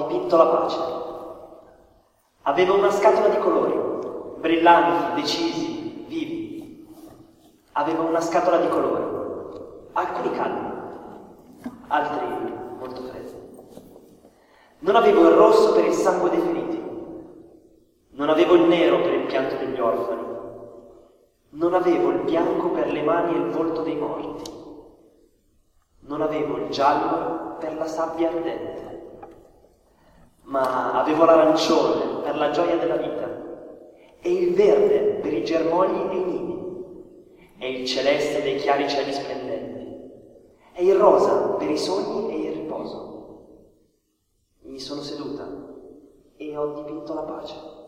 dipinto la pace. Avevo una scatola di colori, brillanti, decisi, vivi. Avevo una scatola di colori, alcuni caldi, altri molto freddi. Non avevo il rosso per il sangue dei feriti. Non avevo il nero per il pianto degli orfani. Non avevo il bianco per le mani e il volto dei morti. Non avevo il giallo per la sabbia ardente. Ma avevo l'arancione per la gioia della vita, e il verde per i germogli e i nidi, e il celeste dei chiari cieli splendenti, e il rosa per i sogni e il riposo. Mi sono seduta e ho dipinto la pace.